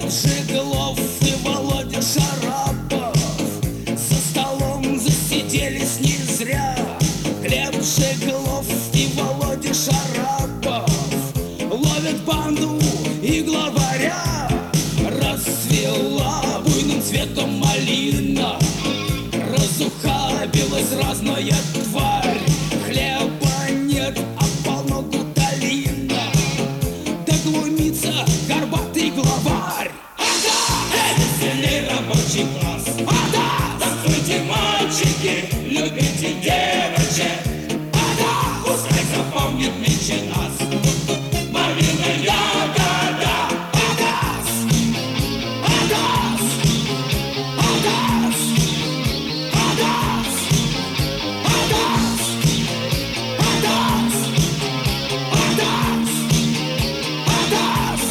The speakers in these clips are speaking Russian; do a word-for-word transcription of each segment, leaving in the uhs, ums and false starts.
Жиглов и Володя Шарапов за столом засиделись не зря. Глеб Жиглов и Володя Шарапов ловят банду и главаря. Расцвела буйным цветом малина, разухабилась разная тварь. Хлеба нет, а полно гуталина, да глумится горбатый главарь. Веселей рабочий класс, Ада! танцуйте, мальчики, любите девочек, Ада! пускай запомнит меньше нас. Малина ягода, Адас! Адас! Адас! Адас! Адас! Адас! Адас! Адас!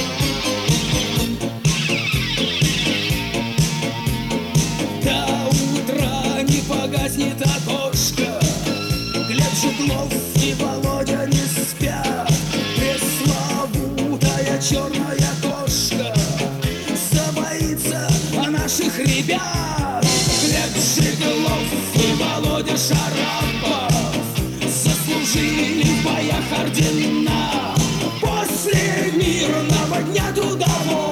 До утра не погаснет окошко. Глеб Жиглов и Володя не спят. Пресловутая черная кошка забоится о наших ребят. Глеб Жиглов и Володя Шарапов заслужили в боях ордена. После мирного дня трудового